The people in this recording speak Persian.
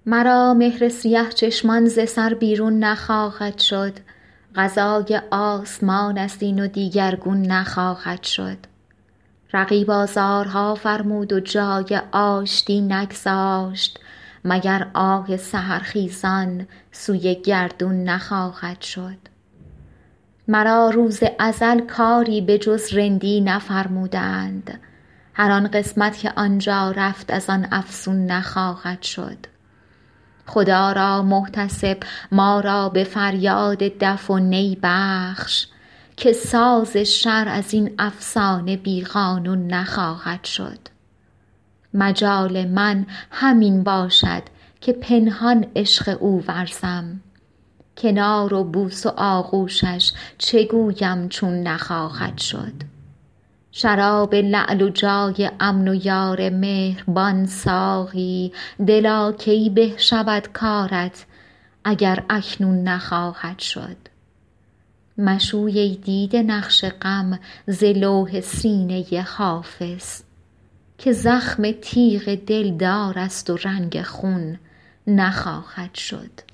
مرا مهر سیه چشمان ز سر بیرون نخواهد شد. قضای آسمان است این و دیگرگون نخواهد شد. رقیب آزارها فرمود و جای آشتی نگذاشت، مگر آه سحرخیزان سوی گردون نخواهد شد. مرا روز ازل کاری به جز رندی نفرمودند، هر آن قسمت که آنجا رفت از آن افزون نخواهد شد. خدا را محتسب ما را به فریاد دف و نی بخش، که ساز شر از این افسانه بی قانون نخواهد شد. مجال من همین باشد که پنهان عشق او ورزم، کنار و بوس و آغوشش چه گویم چون نخواهد شد. شراب لعل و جای امن و یار مهربان ساقی، دلا کی به شود کارت اگر اکنون نخواهد شد. مشوی ای دیده نقش غم ز لوح سینه حافظ، که زخم تیغ دلدار است و رنگ خون نخواهد شد.